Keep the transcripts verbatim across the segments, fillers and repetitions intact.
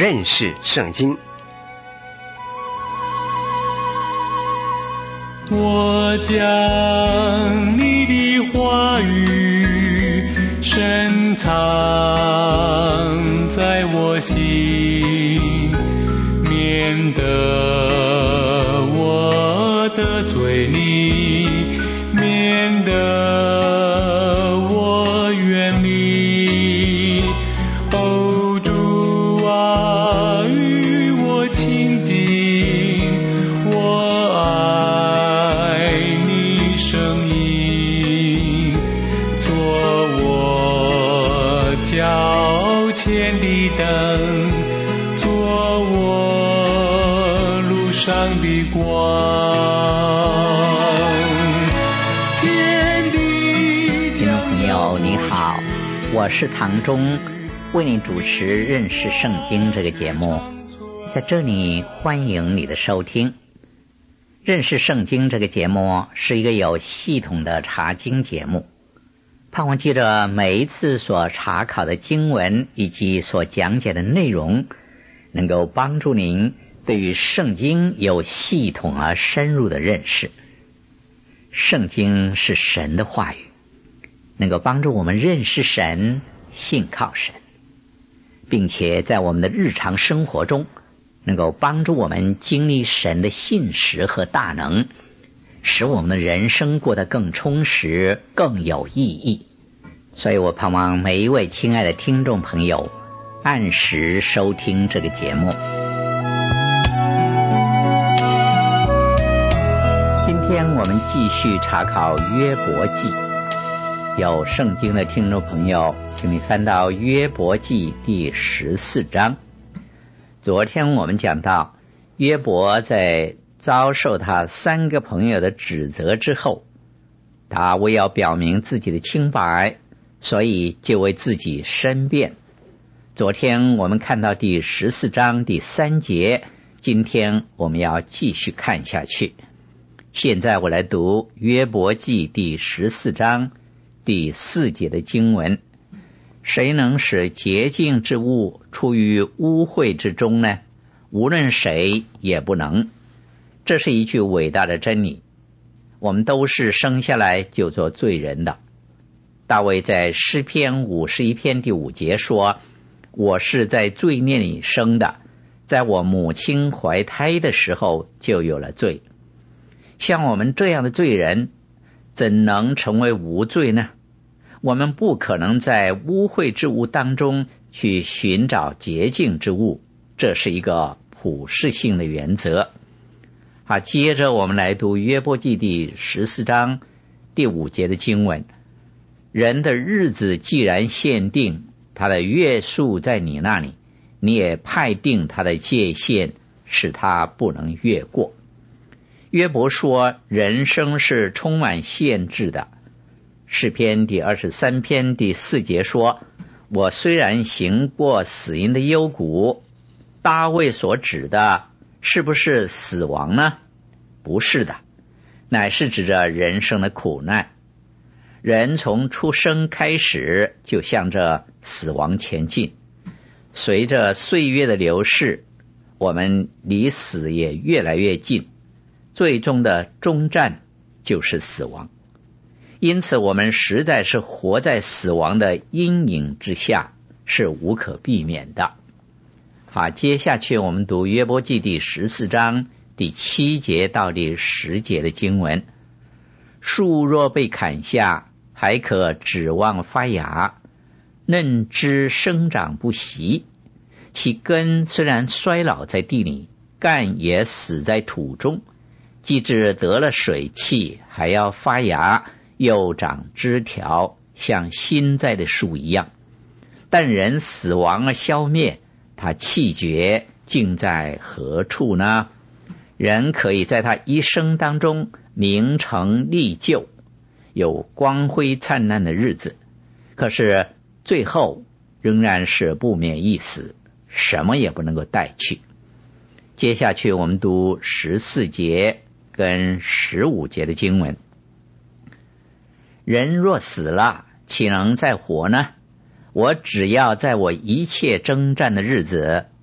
认识圣经。 我将你的话语深藏在我心，免得我得罪你，免得我远离。哦，主啊，与我亲近，我爱你声音，做我脚前的灯，做我路上的光。 听众朋友你好，我是唐忠，为你主持认识圣经这个节目，在这里欢迎你的收听。认识圣经这个节目是一个有系统的查经节目，盼望借着每一次所查考的经文以及所讲解的内容，能够帮助您对于圣经有系统而深入的认识。圣经是神的话语，能够帮助我们认识神，信靠神，并且在我们的日常生活中能够帮助我们经历神的信实和大能，使我们的人生过得更充实，更有意义。所以我盼望每一位亲爱的听众朋友按时收听这个节目。今天我们继续查考约伯记，有圣经的听众朋友，请你翻到约伯记第十四章。昨天我们讲到，约伯在遭受他三个朋友的指责之后，他为要表明自己的清白，所以就为自己申辩。昨天我们看到第十四章第三节，今天我们要继续看下去。现在我来读约伯记第十四章第四节的经文。谁能使洁净之物出于污秽之中呢？无论谁也不能。这是一句伟大的真理。我们都是生下来就做罪人的。大卫在诗篇五十一篇第五节说，我是在罪孽里生的，在我母亲怀胎的时候就有了罪。像我们这样的罪人，怎能成为无罪呢？我们不可能在污秽之物当中去寻找洁净之物，这是一个普世性的原则。好，接着我们来读约伯记第十四章第五节的经文。人的日子既然限定，他的月数在你那里，你也派定他的界限，使他不能越过。约伯说，人生是充满限制的。诗篇第二十三篇第四节说，我虽然行过死荫的幽谷。大卫所指的是不是死亡呢？不是的，乃是指着人生的苦难。人从出生开始就向着死亡前进，随着岁月的流逝，我们离死也越来越近，最终的终站就是死亡。因此我们实在是活在死亡的阴影之下，是无可避免的。好，接下去我们读约伯记第十四章第七节到第十节的经文。树若被砍下，还可指望发芽，嫩枝生长不息，其根虽然衰老在地里，干也死在土中，即使得了水气，还要发芽，又长枝条，像新栽的树一样。但人死亡而消灭，他气绝，竟在何处呢？人可以在他一生当中名成利就，有光辉灿烂的日子，可是最后仍然是不免一死，什么也不能够带去。接下去我们读十四节跟十五节的经文。人若死了，岂能再活呢？我只要在我一切征战的日子，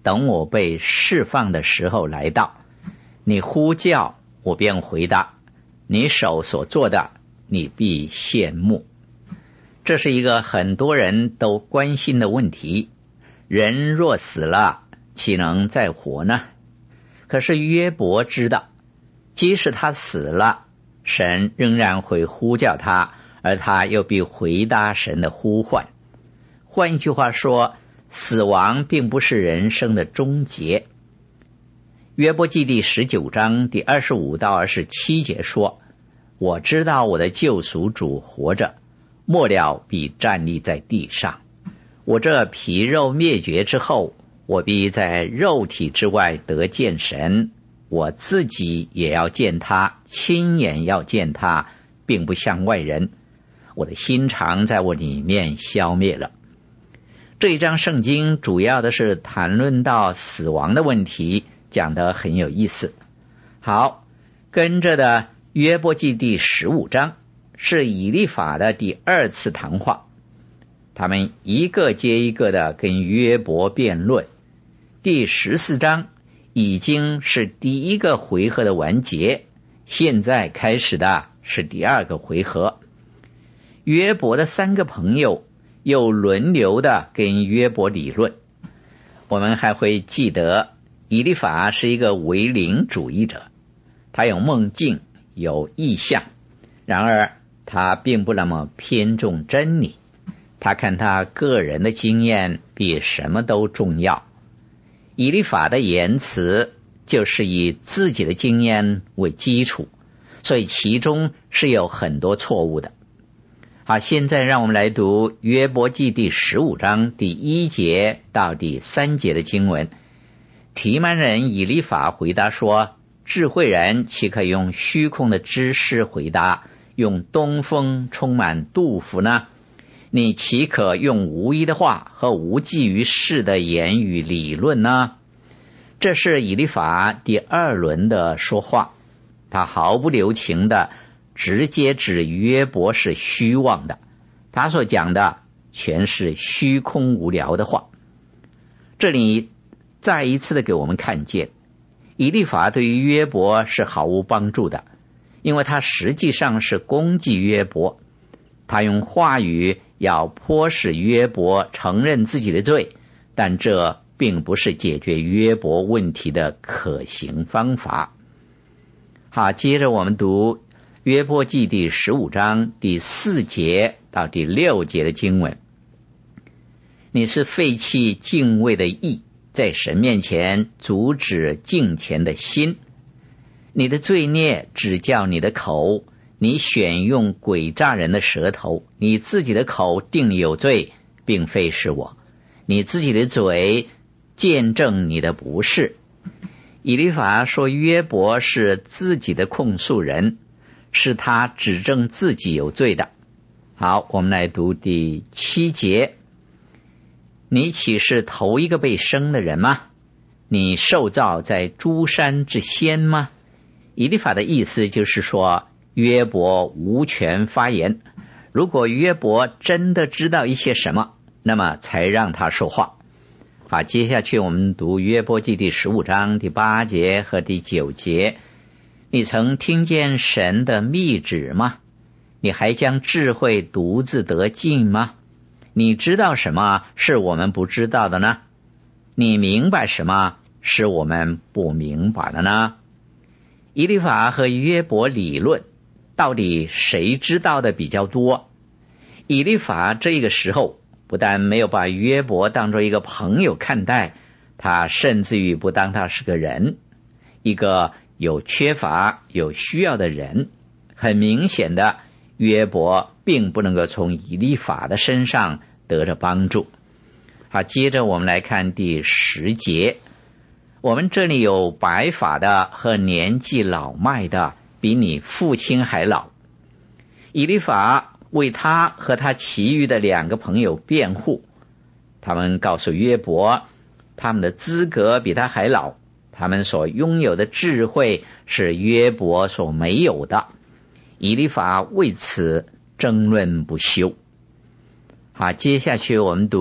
等我被释放的时候来到。你呼叫，我便回答，你手所做的，你必羡慕。这是一个很多人都关心的问题。人若死了，岂能再活呢？可是约伯知道，即使他死了，神仍然会呼叫他，而他又必回答神的呼唤。换一句话说，死亡并不是人生的终结。约伯记第十九章第二十五到二十七节说，我知道我的救赎主活着，末了必站立在地上。我这皮肉灭绝之后，我必在肉体之外得见神，我自己也要见他，亲眼要见他，并不像外人。我的心肠在我里面消灭了。这一章圣经主要的是谈论到死亡的问题，讲得很有意思。好，跟着的约伯记第十五章是以利法的第二次谈话，他们一个接一个的跟约伯辩论。第十四章已经是第一个回合的完结，现在开始的是第二个回合。约伯的三个朋友又轮流的跟约伯理论。我们还会记得以利法是一个唯灵主义者，他有梦境，有意象，然而他并不那么偏重真理，他看他个人的经验比什么都重要。以利法的言辞就是以自己的经验为基础，所以其中是有很多错误的。好，现在让我们来读约伯记第十五章第一节到第三节的经文。提曼人以利法回答说，智慧人岂可用虚空的知识回答，用东风充满杜甫呢？你岂可用无意的话和无济于事的言语理论呢？这是以利法第二轮的说话，他毫不留情的直接指约伯是虚妄的，他所讲的全是虚空无聊的话。这里再一次的给我们看见，以利法对于约伯是毫无帮助的，因为他实际上是攻击约伯，他用话语要迫使约伯承认自己的罪，但这并不是解决约伯问题的可行方法。好，接着我们读约伯记第十五章第四节到第六节的经文。你是废弃敬畏的意，在神面前阻止敬虔的心。你的罪孽指教你的口，你选用诡诈人的舌头，你自己的口定有罪，并非是我。你自己的嘴见证你的不是。以利法说约伯是自己的控诉人，是他指证自己有罪的。好，我们来读第七节。你岂是头一个被生的人吗？你受造在诸山之先吗？以利法的意思就是说，约伯无权发言，如果约伯真的知道一些什么，那么才让他说话。好，接下去我们读约伯记第十五章第八节和第九节。你曾听见神的密旨吗？你还将智慧独自得尽吗？你知道什么是我们不知道的呢？你明白什么是我们不明白的呢？以利法和约伯理论，到底谁知道的比较多？以利法这个时候不但没有把约伯当作一个朋友看待，他甚至于不当他是个人，一个有缺乏有需要的人。很明显的，约伯并不能够从以利法的身上得着帮助。好，接着我们来看第十节。我们这里有白发的和年纪老迈的，比你父亲还老。以利法为他和他其余的两个朋友辩护，他们告诉约伯，他们的资格比他还老，他们所拥有的智慧是约伯所没有的。以利法为此争论不休。好，接下去我们读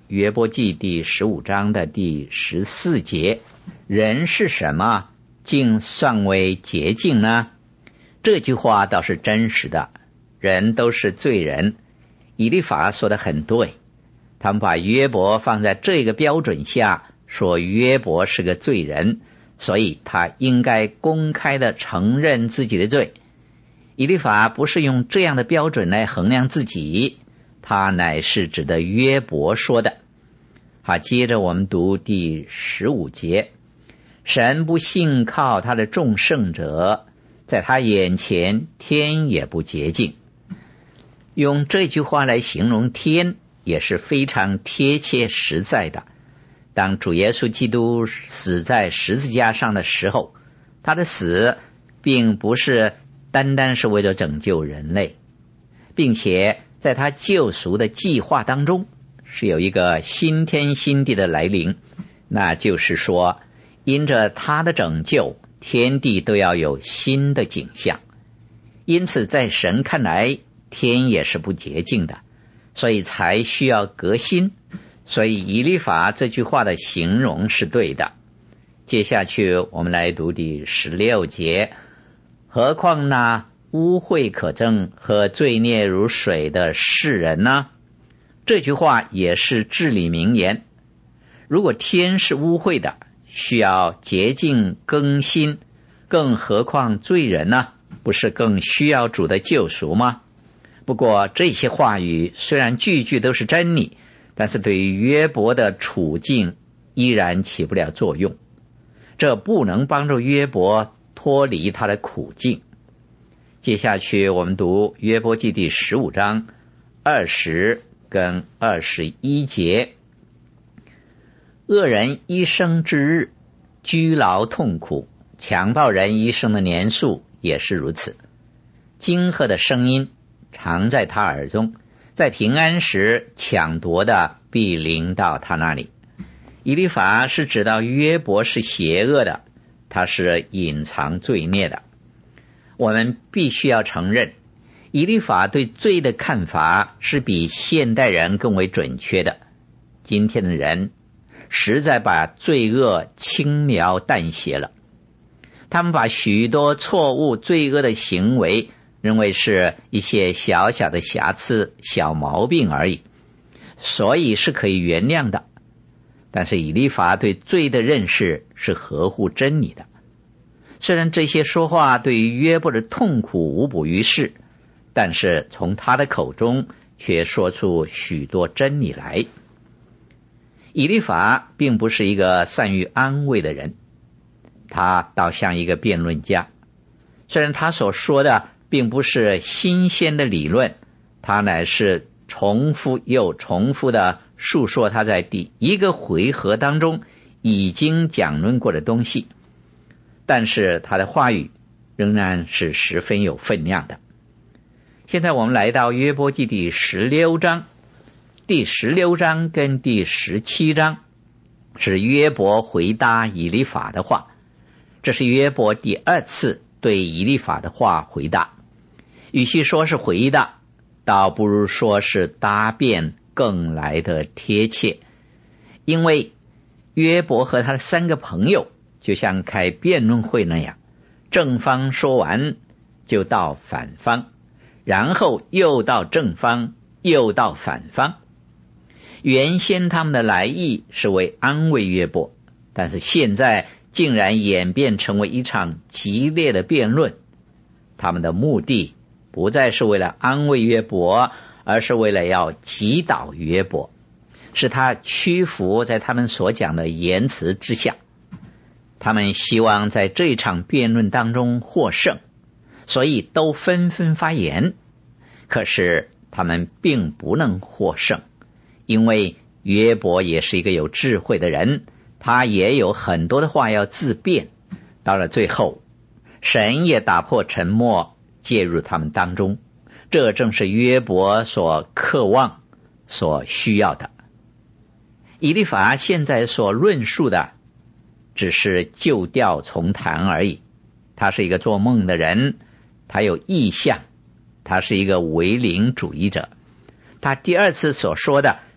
约伯记第十五章的第十四节，人是什么，竟算为洁净呢？这句话倒是真实的，人都是罪人。以利法说得很对，他们把约伯放在这个标准下，说约伯是个罪人，所以他应该公开的承认自己的罪。以利法不是用这样的标准来衡量自己，他乃是指的约伯说的。好，接着我们读第十五节，神不信靠他的众圣者，在他眼前天也不洁净。用这句话来形容天也是非常贴切实在的。当主耶稣基督死在十字架上的时候，他的死并不是单单是为了拯救人类，并且在他救赎的计划当中是有一个新天新地的来临，那就是说因着他的拯救，天地都要有新的景象。因此在神看来，天也是不洁净的，所以才需要革新。所以以利法这句话的形容是对的。接下去我们来读第十六节，何况那污秽可憎和罪孽如水的世人呢？这句话也是至理名言。如果天是污秽的，需要洁净更新，更何况罪人呢？不是更需要主的救赎吗？不过这些话语虽然句句都是真理，但是对于约伯的处境依然起不了作用，这不能帮助约伯脱离他的苦境。接下去我们读约伯记第十五章二十跟二十一节，恶人一生之日居劳痛苦，强暴人一生的年数也是如此。惊吓的声音常在他耳中，在平安时抢夺的必临到他那里。以利法是指到约伯是邪恶的，他是隐藏罪孽的。我们必须要承认，以利法对罪的看法是比现代人更为准确的。今天的人实在把罪恶轻描淡写了，他们把许多错误罪恶的行为认为是一些小小的瑕疵、小毛病而已，所以是可以原谅的。但是以利法对罪的认识是合乎真理的。虽然这些说话对于约伯的痛苦无补于事，但是从他的口中却说出许多真理来。以利法并不是一个善于安慰的人，他倒像一个辩论家。虽然他所说的并不是新鲜的理论，他乃是重复又重复的述说他在第一个回合当中已经讲论过的东西，但是他的话语仍然是十分有分量的。现在我们来到约伯记第十六章，第十六章跟第十七章是约伯回答以利法的话，这是约伯第二次对以利法的话回答。与其说是回答，倒不如说是答辩更来的贴切。因为约伯和他的三个朋友就像开辩论会那样，正方说完就到反方，然后又到正方，又到反方。原先他们的来意是为安慰约伯，但是现在竟然演变成为一场激烈的辩论。他们的目的不再是为了安慰约伯，而是为了要击倒约伯，使他屈服在他们所讲的言辞之下。他们希望在这场辩论当中获胜，所以都纷纷发言。可是他们并不能获胜，因为约伯也是一个有智慧的人，他也有很多的话要自辩。到了最后，神也打破沉默，介入他们当中，这正是约伯所渴望、所需要的。以利法现在所论述的只是旧调重弹而已。他是一个做梦的人，他有意象，他是一个唯灵主义者。他第二次所说的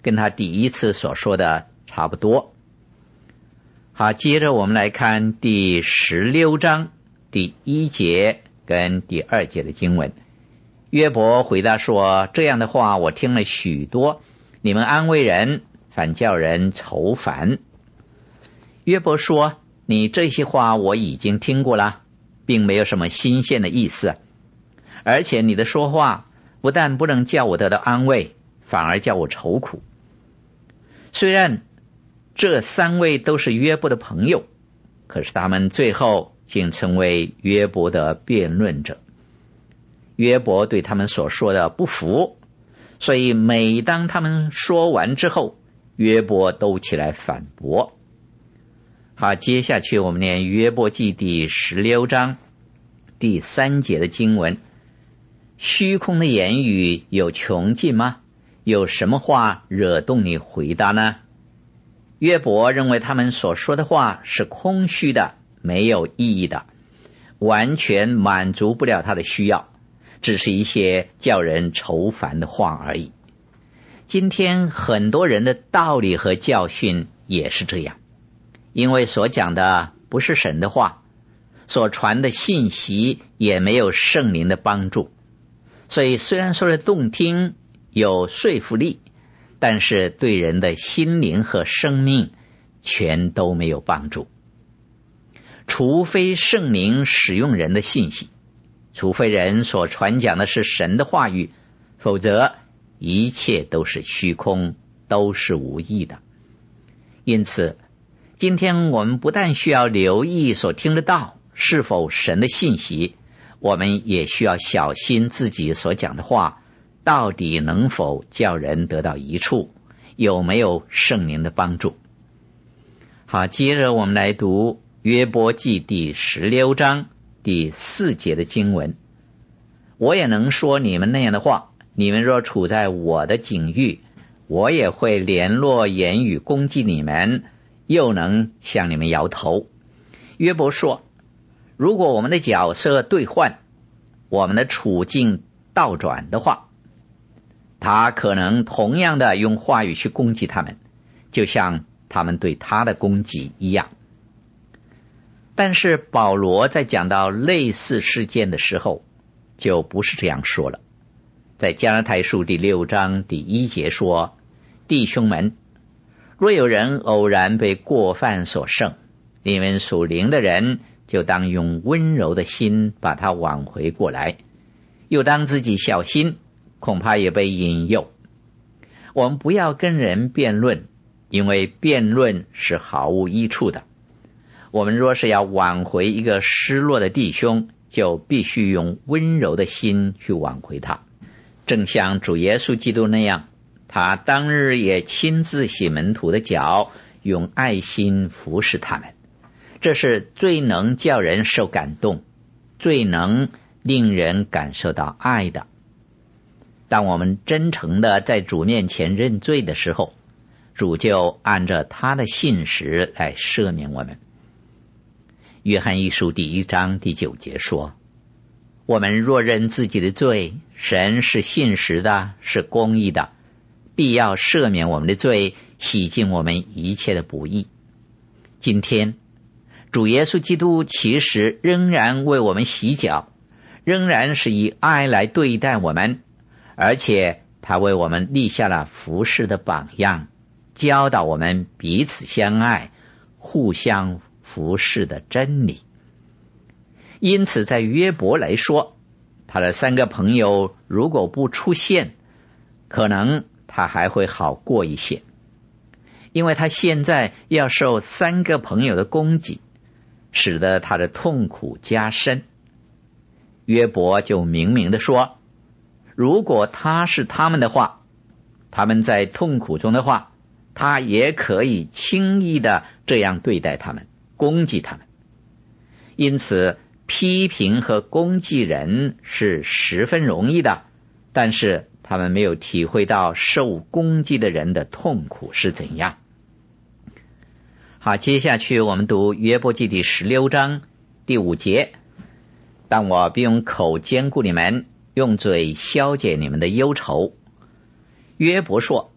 跟他第一次所说的差不多。好，接着我们来看第十六章第一节跟第二节的经文。约伯回答说，这样的话我听了许多，你们安慰人，反叫人愁烦。约伯说，你这些话我已经听过了，并没有什么新鲜的意思，而且你的说话不但不能叫我得到安慰，反而叫我愁苦。虽然这三位都是约伯的朋友，可是他们最后竟成为约伯的辩论者。约伯对他们所说的不服，所以每当他们说完之后，约伯都起来反驳。好，接下去我们念约伯记第十六章第三节的经文。虚空的言语有穷尽吗？有什么话惹动你回答呢？约伯认为他们所说的话是空虚的，没有意义的，完全满足不了他的需要，只是一些叫人愁烦的话而已。今天很多人的道理和教训也是这样，因为所讲的不是神的话，所传的信息也没有圣灵的帮助，所以虽然说是动听有说服力，但是对人的心灵和生命全都没有帮助。除非圣灵使用人的信息，除非人所传讲的是神的话语，否则一切都是虚空，都是无益的。因此今天我们不但需要留意所听得到是否神的信息，我们也需要小心自己所讲的话到底能否叫人得到益处，有没有圣灵的帮助。好，接着我们来读约伯记第十六章第四节的经文。我也能说你们那样的话，你们若处在我的境遇，我也会联络言语攻击你们，又能向你们摇头。约伯说，如果我们的角色兑换，我们的处境倒转的话，他可能同样的用话语去攻击他们，就像他们对他的攻击一样。但是保罗在讲到类似事件的时候，就不是这样说了。在加拉太书第六章第一节说，弟兄们，若有人偶然被过犯所胜，你们属灵的人就当用温柔的心把他挽回过来，又当自己小心，恐怕也被引诱。我们不要跟人辩论，因为辩论是毫无益处的。我们若是要挽回一个失落的弟兄，就必须用温柔的心去挽回他，正像主耶稣基督那样，他当日也亲自洗门徒的脚，用爱心服侍他们。这是最能叫人受感动，最能令人感受到爱的。当我们真诚的在主面前认罪的时候，主就按着他的信实来赦免我们。约翰一书第一章第九节说，我们若认自己的罪，神是信实的，是公义的，必要赦免我们的罪，洗净我们一切的不义。今天主耶稣基督其实仍然为我们洗脚，仍然是以爱来对待我们，而且他为我们立下了服侍的榜样，教导我们彼此相爱，互相服侍的真理。因此在约伯来说，他的三个朋友如果不出现，可能他还会好过一些，因为他现在要受三个朋友的攻击，使得他的痛苦加深。约伯就明明的说，如果他是他们的话，他们在痛苦中的话，他也可以轻易的这样对待他们，攻击他们。因此批评和攻击人是十分容易的，但是他们没有体会到受攻击的人的痛苦是怎样。好，接下去我们读约伯记第十六章第五节。但我必用口坚固你们，用嘴消解你们的忧愁。约伯说，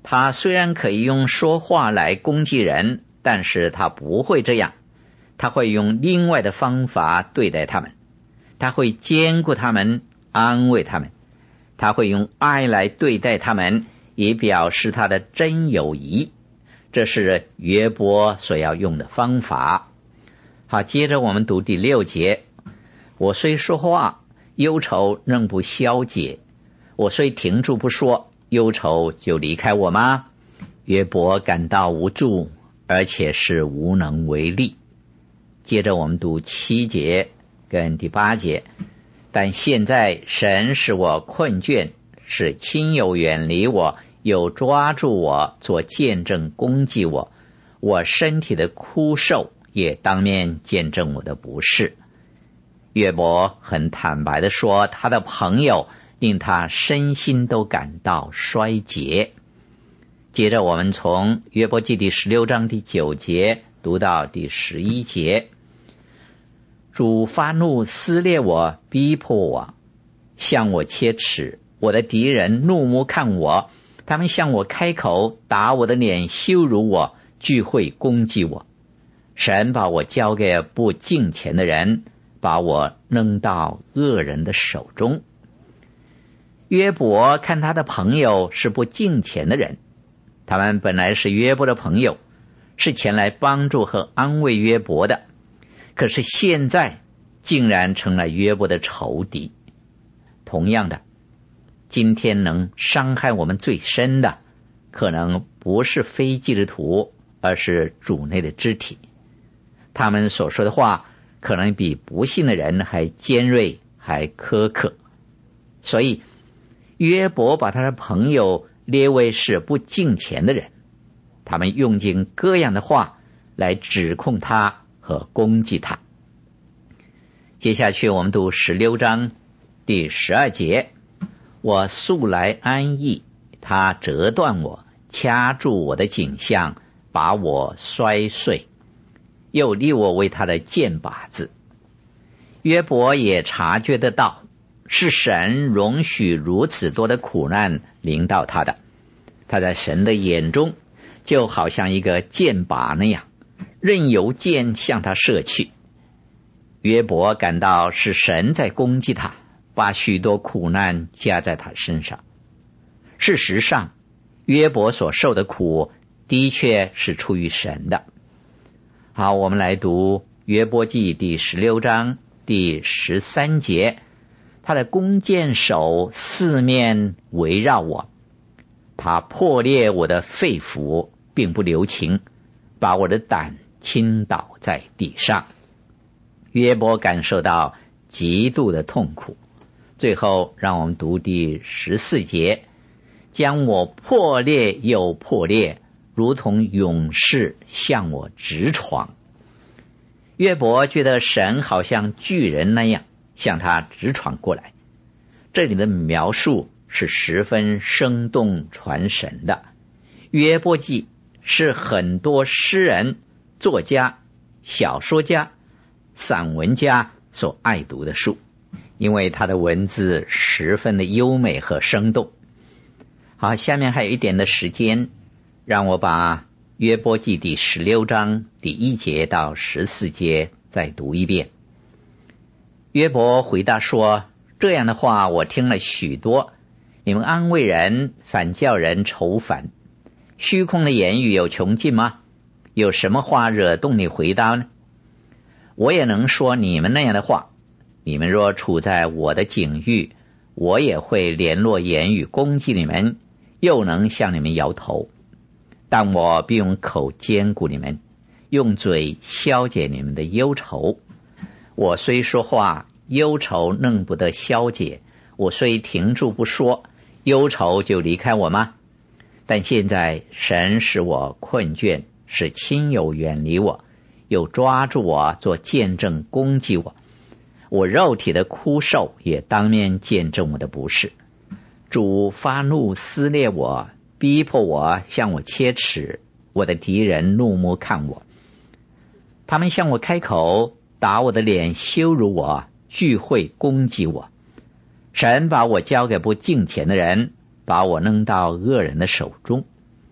他虽然可以用说话来攻击人，但是他不会这样，他会用另外的方法对待他们，他会兼顾他们，安慰他们，他会用爱来对待他们，以表示他的真友谊。这是约伯所要用的方法。好，接着我们读第六节。我虽说话，忧愁仍不消解；我虽停住不说，忧愁就离开我吗？约伯感到无助，而且是无能为力。接着我们读七节跟第八节。但现在神使我困倦，使亲友远离我，又抓住我做见证攻击我，我身体的枯瘦也当面见证我的不是。约伯很坦白地说，他的朋友令他身心都感到衰竭。接着我们从约伯记第十六章第九节读到第十一节。主发怒撕裂我，逼迫我，向我切齿，我的敌人怒目看我，他们向我开口，打我的脸，羞辱我，聚会攻击我。神把我交给不敬虔的人，把我扔到恶人的手中。约伯看他的朋友是不敬虔的人，他们本来是约伯的朋友，是前来帮助和安慰约伯的，可是现在竟然成了约伯的仇敌。同样的，今天能伤害我们最深的，可能不是非基督徒，而是主内的肢体。他们所说的话可能比不信的人还尖锐，还苛刻。所以约伯把他的朋友列为是不敬虔的人，他们用尽各样的话来指控他和攻击他。接下去我们读十六章第十二节。我素来安逸，他折断我，掐住我的颈项，把我摔碎，又立我为他的箭靶子。约伯也察觉得到，是神容许如此多的苦难临到他的，他在神的眼中就好像一个箭靶那样，任由箭向他射去。约伯感到是神在攻击他，把许多苦难加在他身上。事实上，约伯所受的苦的确是出于神的。好，我们来读约伯记第十六章第十三节。他的弓箭手四面围绕我，他破裂我的肺腑，并不留情，把我的胆倾倒在地上。约伯感受到极度的痛苦。最后让我们读第十四节。将我破裂又破裂，如同勇士向我直闯。约伯觉得神好像巨人那样向他直闯过来。这里的描述是十分生动传神的。约伯记是很多诗人、作家、小说家、散文家所爱读的书，因为他的文字十分的优美和生动。好，下面还有一点的时间，让我把约伯记第十六章第一节到十四节再读一遍。约伯回答说，这样的话我听了许多，你们安慰人，反叫人愁烦。虚空的言语有穷尽吗？有什么话惹动你回答呢？我也能说你们那样的话，你们若处在我的境遇，我也会联络言语攻击你们，又能向你们摇头。但我必用口坚固你们，用嘴消解你们的忧愁。我虽说话，忧愁弄不得消解；我虽停住不说，忧愁就离开我吗？但现在神使我困倦，使亲友远离我，又抓住我做见证攻击我。我肉体的枯瘦也当面见证我的不是。主发怒撕裂我，逼迫我，向我切齿，我的敌人怒目看我。他们向我开口，打我的脸，羞辱我，聚会攻击我。神把我交给不敬虔的人，把我扔到恶人的手中。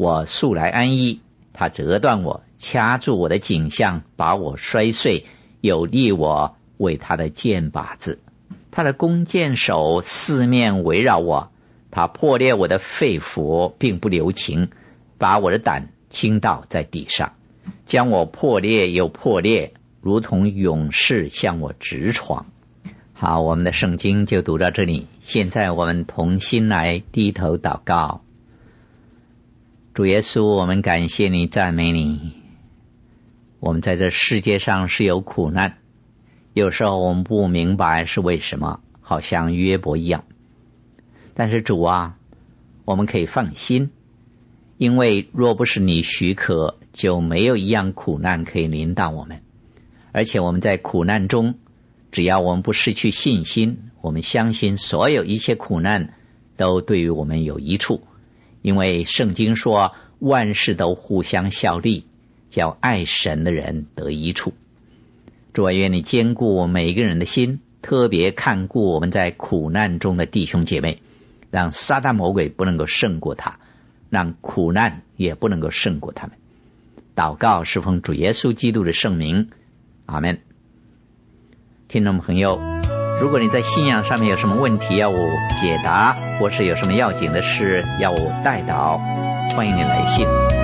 我素来安逸，他折断我，掐住我的颈项，把我摔碎，有立我为他的箭靶子。他的弓箭手四面围绕我，他破裂我的肺腑，并不留情，把我的胆倾倒在地上，将我破裂又破裂，如同勇士向我直闯。好，我们的圣经就读到这里。现在我们同心来低头祷告。主耶稣，我们感谢你，赞美你。我们在这世界上是有苦难，有时候我们不明白是为什么，好像约伯一样。但是主啊，我们可以放心，因为若不是你许可，就没有一样苦难可以临到我们。而且我们在苦难中，只要我们不失去信心，我们相信所有一切苦难都对于我们有益处，因为圣经说万事都互相效力，叫爱神的人得益处。主啊，愿你坚固我们每一个人的心，特别看顾我们在苦难中的弟兄姐妹，让撒旦魔鬼不能够胜过他，让苦难也不能够胜过他们。祷告是奉主耶稣基督的圣名，阿们。听众朋友，如果你在信仰上面有什么问题要我解答，或是有什么要紧的事要我代祷，欢迎你来信。